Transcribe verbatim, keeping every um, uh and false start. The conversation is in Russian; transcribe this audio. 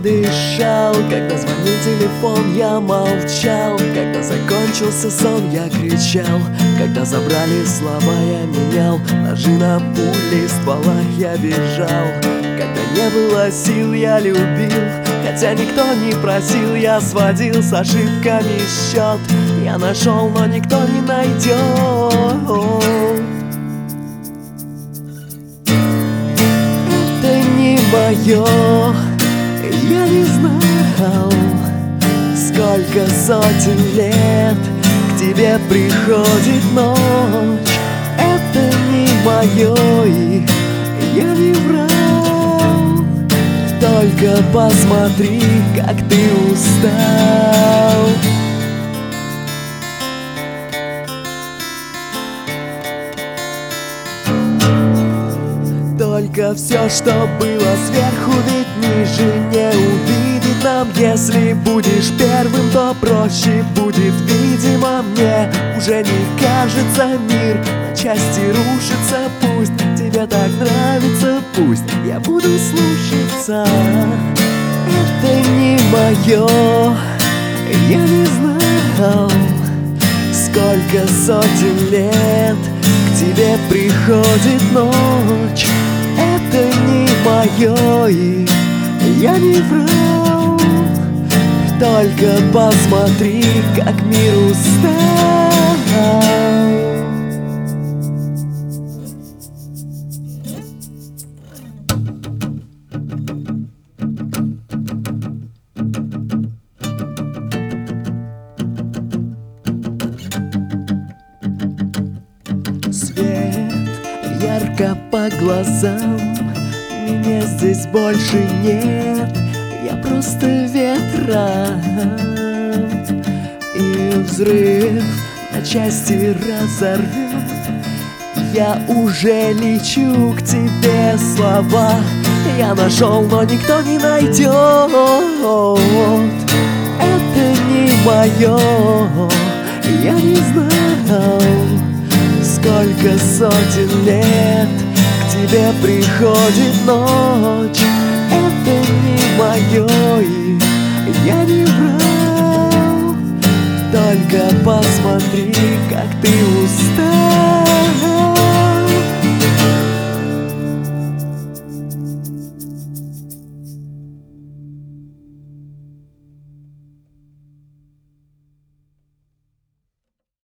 дышал. Когда звонил телефон, я молчал. Когда закончился сон, я кричал. Когда забрали слова, я менял ножи на пули, в стволах я бежал. Когда не было сил, я любил, хотя никто не просил. Я сводил с ошибками счет. Я нашел, но никто не найдет. Это не мое. Я не знал, сколько сотен лет к тебе приходит ночь. Это не мое, и я не врал. Только посмотри, как ты устал. Только все, что было сверху, ведь ниже не увидеть нам. Если будешь первым, то проще будет, видимо, мне. Уже не кажется мир на части рушится. Пусть тебе так нравится, пусть я буду слушаться. Это не мое. Я не знал, сколько сотен лет к тебе приходит ночь. Это не мое, и я не врал. Только посмотри, как мир устал. Свет ярко по глазам, меня здесь больше нет. Я просто ветром, и взрыв на части разорвет. Я уже лечу к тебе, слова я нашел, но никто не найдет. Это не мое. Я не знал, сколько сотен лет к тебе приходит ночь. Это не мое, и я не врал. Только посмотри, как ты устал.